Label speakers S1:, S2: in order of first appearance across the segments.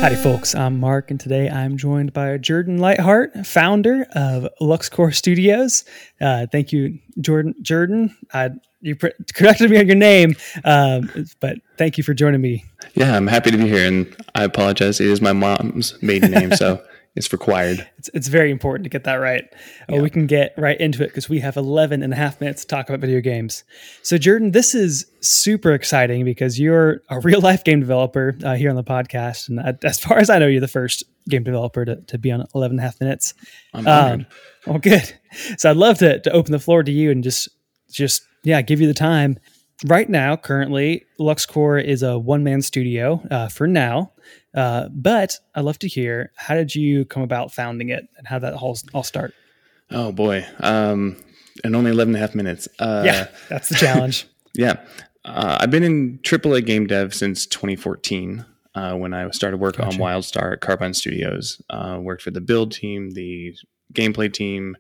S1: Howdy, folks. I'm Mark, and today I'm joined by Jordan Lightheart, founder of LuxCore Studios. Thank you, Jordan. You corrected me on your name, but thank you for joining me.
S2: Yeah, I'm happy to be here, and I apologize. It is my mom's maiden name, so it's required.
S1: It's very important to get that right.
S2: Yeah.
S1: We can get right into it because we have 11 and a half minutes to talk about video games. So, Jordan, this is super exciting because you're a real-life game developer here on the podcast. And as far as I know, you're the first game developer to be on 11 and a half minutes.
S2: I'm honored.
S1: Well, good. So I'd love to open the floor to you and just give you the time. Right now, currently, LuxCore is a one-man studio for now. But I'd love to hear, how did you come about founding it and how that all start?
S2: Oh, boy. And only 11 and a half minutes.
S1: Yeah, that's the challenge.
S2: Yeah. I've been in AAA game dev since 2014 when I started work on WildStar at Carbine Studios. Worked for the build team, the gameplay team,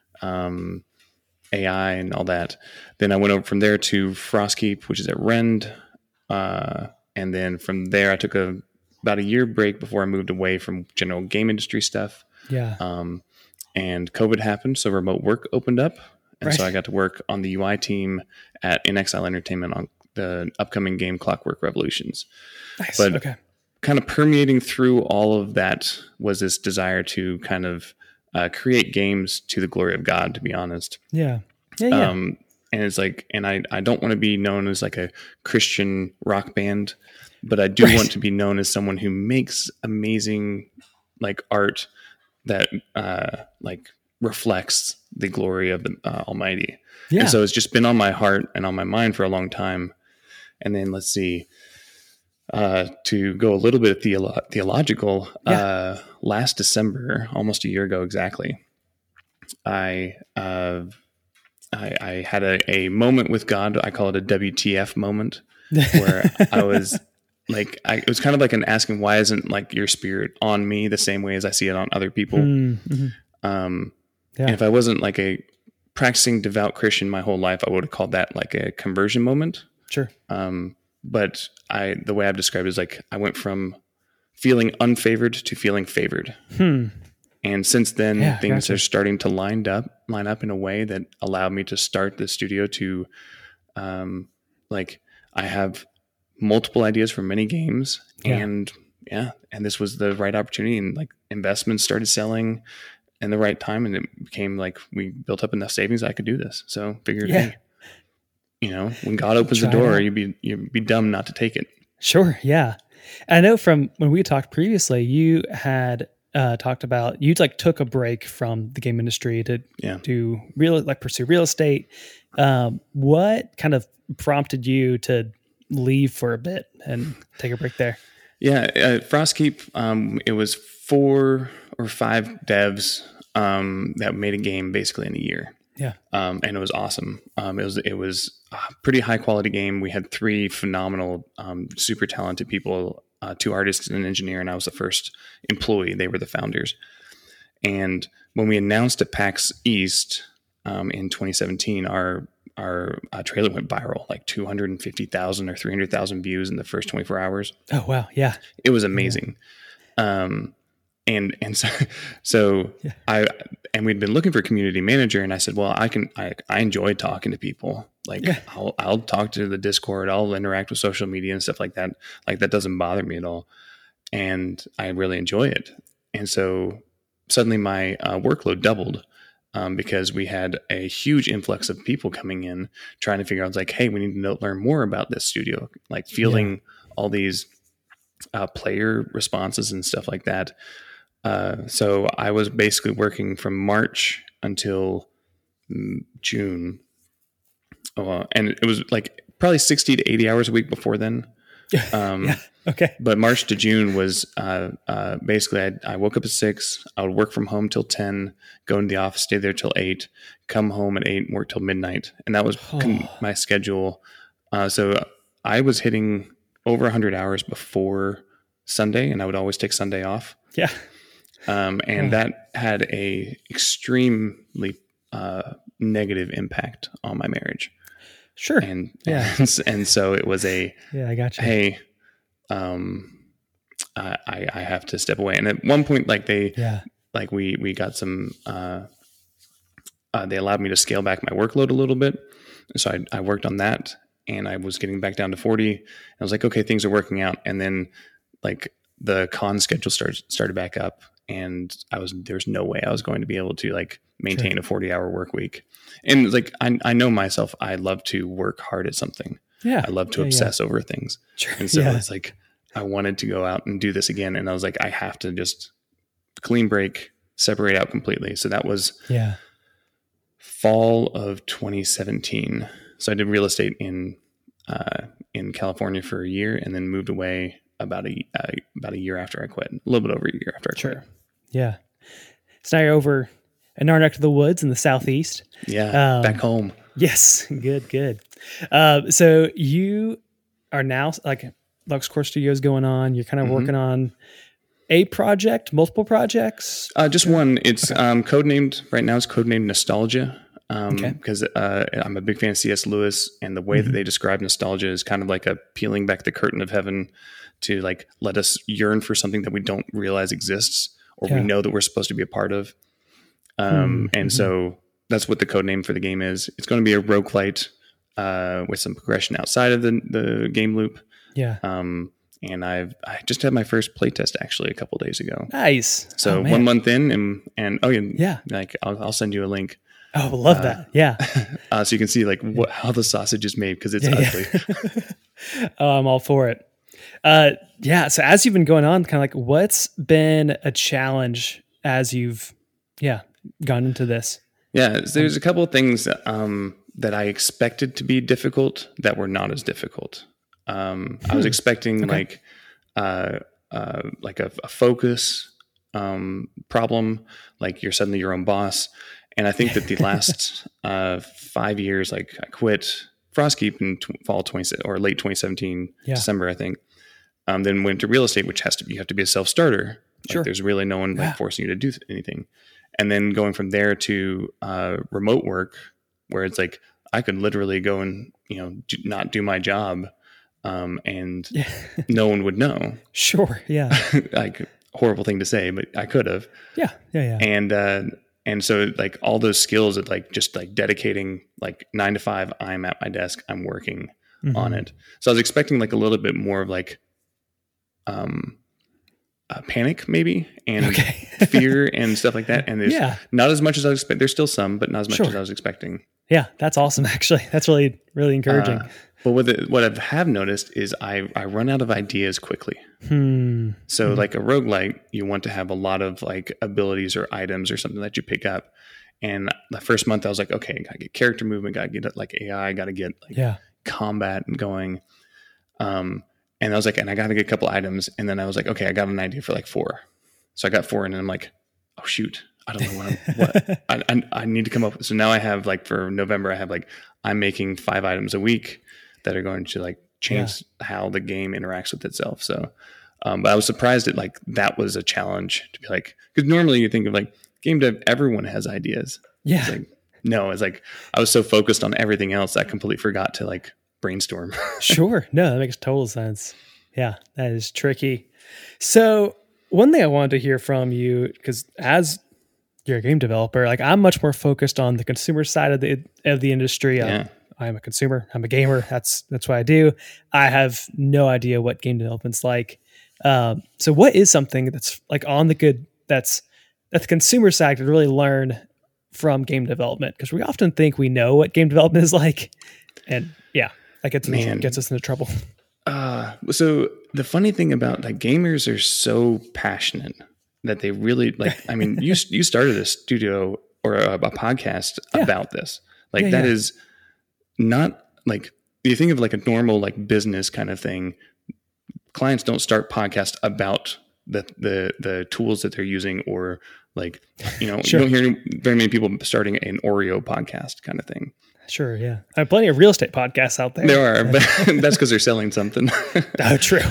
S2: AI and all that. Then I went over from there to Frostkeep, which is at Rend. And then from there, I took about a year break before I moved away from general game industry stuff.
S1: Yeah.
S2: And COVID happened, so remote work opened up. And so I got to work on the UI team at InXile Entertainment on the upcoming game Clockwork Revolutions.
S1: Nice.
S2: But kind of permeating through all of that was this desire to kind of create games to the glory of God, to be honest.
S1: Yeah.
S2: And it's like, and I don't want to be known as like a Christian rock band, but I do want to be known as someone who makes amazing like art that like reflects the glory of the Almighty.
S1: Yeah.
S2: And so it's just been on my heart and on my mind for a long time. And then let's see, to go a little bit theological, last December, almost a year ago exactly, I had a moment with God. I call it a WTF moment, where I was like, it was kind of like an asking, why isn't like your spirit on me the same way as I see it on other people?
S1: Mm-hmm.
S2: And if I wasn't like a practicing devout Christian my whole life, I would have called that like a conversion moment.
S1: Sure.
S2: But the way I've described it is like, I went from feeling unfavored to feeling favored. And since then, things are starting to line up in a way that allowed me to start the studio to, like, I have multiple ideas for many games, and this was the right opportunity, and like investments started selling in the right time, and it became like we built up enough savings I could do this. So figured, hey, when God opens the door, you'd be dumb not to take it.
S1: Sure, yeah. I know from when we talked previously, you had talked about you like took a break from the game industry to pursue real estate. What kind of prompted you to leave for a bit and take a break there?
S2: Yeah, Frostkeep, it was 4 or 5 devs that made a game basically in a year.
S1: Yeah.
S2: And it was awesome. It was a pretty high quality game. We had 3 phenomenal, super talented people, 2 artists and an engineer, and I was the first employee. They were the founders. And when we announced at PAX East in 2017, our trailer went viral, like 250,000 or 300,000 views in the first 24 hours.
S1: Oh, wow. Yeah.
S2: It was amazing. Yeah. And so we'd been looking for a community manager, and I said, well, I enjoy talking to people. Like I'll talk to the Discord, I'll interact with social media and stuff like that. Like that doesn't bother me at all. And I really enjoy it. And so suddenly my workload doubled because we had a huge influx of people coming in trying to figure out, like, hey, we need to learn more about this studio, like fielding all these player responses and stuff like that. So I was basically working from March until June. And it was like probably 60 to 80 hours a week before then.
S1: Okay.
S2: But March to June was basically I woke up at 6. I would work from home till 10, go into the office, stay there till 8, come home at 8, work till midnight. And that was my schedule. So I was hitting over 100 hours before Sunday, and I would always take Sunday off.
S1: Yeah.
S2: And that had a extremely negative impact on my marriage.
S1: Sure.
S2: And so it was I got you. Hey, I have to step away. And at one point, like we got some, they allowed me to scale back my workload a little bit. So I worked on that, and I was getting back down to 40. I was like, okay, things are working out. And then like the con schedule started back up, and there's no way I was going to be able to like maintain a 40-hour work week. And like, I know myself, I love to work hard at something.
S1: Yeah.
S2: I love to obsess over things. Sure. And so it's like, I wanted to go out and do this again. And I was like, I have to just clean break, separate out completely. So that was fall of 2017. So I did real estate in California for a year, and then moved away about a year after I quit, a little bit over a year after I quit.
S1: Yeah. So now you're over in our neck of the woods in the Southeast.
S2: Yeah. Back home.
S1: Yes. Good. So you are now like LuxCore Studios going on. You're kind of working on a project, multiple projects?
S2: Just one. It's codenamed right now. It's codenamed Nostalgia. Because I'm a big fan of C.S. Lewis, and the way that they describe nostalgia is kind of like a peeling back the curtain of heaven to like let us yearn for something that we don't realize exists, or we know that we're supposed to be a part of. So that's what the code name for the game is. It's going to be a roguelite with some progression outside of the game loop. Yeah. And I just had my first playtest actually a couple days ago.
S1: Nice.
S2: So 1 month in, and like I'll send you a link.
S1: Oh, love that. Yeah.
S2: So you can see like how the sausage is made, because it's ugly.
S1: Oh, I'm all for it. So as you've been going on, kind of like what's been a challenge as you've gone into this? Yeah,
S2: there's a couple of things that I expected to be difficult that were not as difficult. I was expecting like a focus problem, like you're suddenly your own boss. And I think that the last 5 years, like I quit Frostkeep in fall 20 or late 2017, December, I think. Then went to real estate, which you have to be a self-starter. Like there's really no one like forcing you to do anything. And then going from there to remote work, where it's like I could literally go and not do my job, and no one would know.
S1: Sure, yeah.
S2: Like horrible thing to say, but I could have. Yeah. And so like all those skills of like just like dedicating like 9 to 5, I'm at my desk, I'm working on it. So I was expecting like a little bit more of like panic maybe, and fear and stuff like that. And there's not as much as I was expecting. There's still some, but not as much as I was expecting. Yeah,
S1: that's awesome. Actually, that's really, really encouraging.
S2: But what I have noticed is I run out of ideas quickly. So like a roguelite, you want to have a lot of like abilities or items or something that you pick up. And the first month I was like, okay, gotta get character movement, gotta get like AI, gotta get like combat and going. And I was like, and I gotta get a couple items. And then I was like, okay, I got an idea for like 4. So I got 4, and then I'm like, oh shoot, I don't know what I need to come up with. So now I have like for November, I have like, I'm making 5 items a week that are going to like change how the game interacts with itself. So, but I was surprised that like that was a challenge to be like, because normally you think of like game dev, everyone has ideas. Yeah. It's like, no, it's like I was so focused on everything else I completely forgot to like brainstorm.
S1: Sure. No, that makes total sense. Yeah, that is tricky. So one thing I wanted to hear from you, because as you're a game developer, like I'm much more focused on the consumer side of the industry. I'm a consumer. I'm a gamer. That's what I do. I have no idea what game development's like. So what is something that's like on the good, that's at the consumer side to really learn from game development? Because we often think we know what game development is like. And that gets us into trouble.
S2: So the funny thing about like gamers are so passionate that they really like, I mean, you started a studio or a podcast about this. Like that is not like, you think of like a normal like business kind of thing. Clients don't start podcasts about the tools that they're using, or like, you don't hear very many people starting an Oreo podcast kind of thing.
S1: Sure. Yeah. I have plenty of real estate podcasts out there.
S2: There are, but that's because they're selling something.
S1: Oh, true.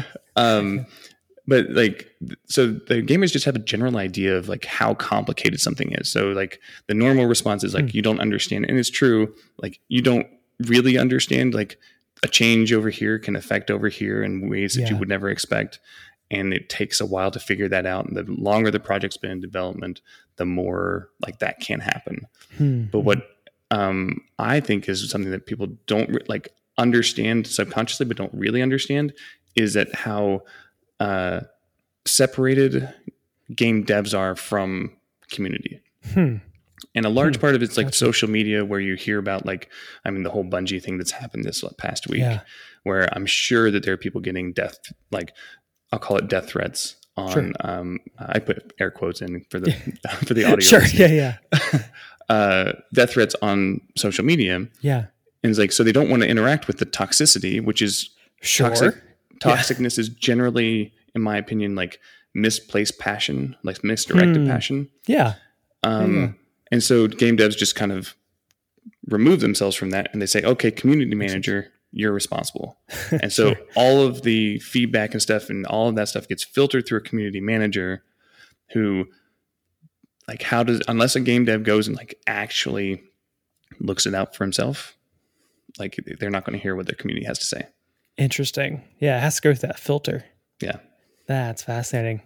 S2: But like, so the gamers just have a general idea of like how complicated something is. So like the normal response is like, you don't understand. And it's true. Like you don't really understand, like a change over here can affect over here in ways that you would never expect. and it takes a while to figure that out. And the longer the project's been in development, the more like that can happen. But what I think is something that people don't like understand subconsciously, but don't really understand, is that how separated game devs are from community. And a large part of it's like social media, where you hear about like, I mean, the whole Bungie thing that's happened this past week, where I'm sure that there are people getting I'll call it death threats on, I put air quotes in for the, for the audio.
S1: Sure. Yeah.
S2: Death threats on social media.
S1: Yeah.
S2: And it's like, so they don't want to interact with the toxicity, which is toxicness is generally, in my opinion, like misplaced passion, like misdirected passion.
S1: Yeah.
S2: And so game devs just kind of remove themselves from that, and they say, okay, community manager, you're responsible. And so all of the feedback and stuff and all of that stuff gets filtered through a community manager who, like, unless a game dev goes and like actually looks it out for himself, like they're not going to hear what their community has to say.
S1: Interesting. Yeah. It has to go through that filter.
S2: Yeah.
S1: That's fascinating.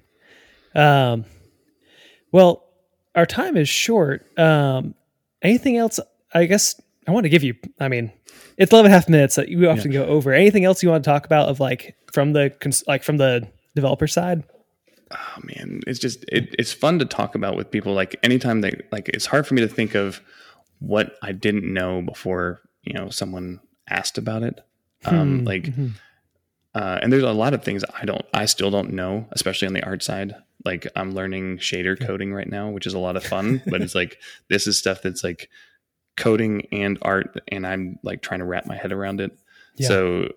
S1: Well, our time is short. Anything else? I guess I want to give you, I mean, it's 11.5 minutes that you often go over. Anything else you want to talk about of like from the developer side?
S2: Oh man, it's just, it's fun to talk about with people. Like anytime it's hard for me to think of what I didn't know before, someone asked about it. And there's a lot of things I still don't know, especially on the art side. Like I'm learning shader coding right now, which is a lot of fun, but it's like, this is stuff that's like coding and art, and I'm like trying to wrap my head around it. Yeah. So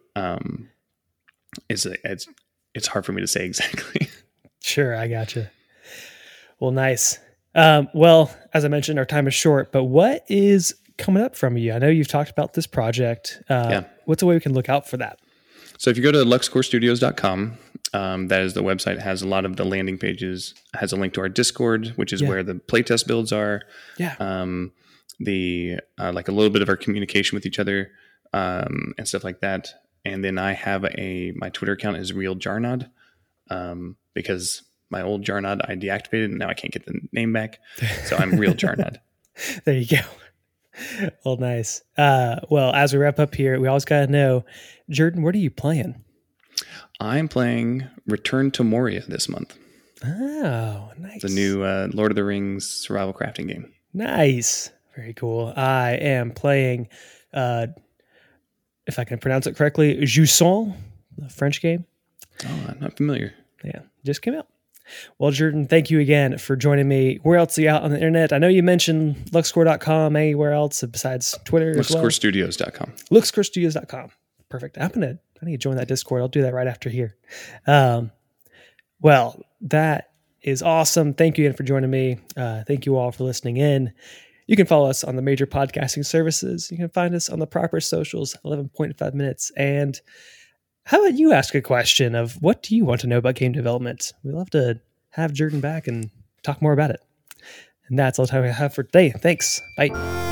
S2: it's hard for me to say exactly.
S1: Sure. I gotcha. Well, nice. Well, as I mentioned, our time is short, but what is coming up from you? I know you've talked about this project. What's a way we can look out for that?
S2: So if you go to luxcorestudios.com, that is the website. It has a lot of the landing pages, has a link to our Discord, which is where the playtest builds are. Yeah. Like a little bit of our communication with each other, and stuff like that. And then I have my Twitter account is Real Jarnod, because my old Jarnod I deactivated and now I can't get the name back. So I'm Real Jarnod.
S1: There you go. Well, nice. Well, as we wrap up here, we always got to know, Jordan, what are you playing?
S2: I'm playing Return to Moria this month.
S1: Oh, nice.
S2: The new Lord of the Rings survival crafting game.
S1: Nice. Very cool. I am playing, if I can pronounce it correctly, Jusant, the French game.
S2: Oh, I'm not familiar.
S1: Yeah, just came out. Well, Jordan, thank you again for joining me. Where else are you out on the internet? I know you mentioned luxcore.com. Anywhere else besides Twitter?
S2: Luxcorestudios.com.
S1: Luxcorestudios.com. Perfect. I need to join that Discord. I'll do that right after here. Well, that is awesome. Thank you again for joining me. Thank you all for listening in. You can follow us on the major podcasting services. You can find us on the proper socials, 11.5 minutes. And how about you ask a question of what do you want to know about game development? We'd love to have Jordan back and talk more about it. And that's all the time we have for today. Thanks. Bye.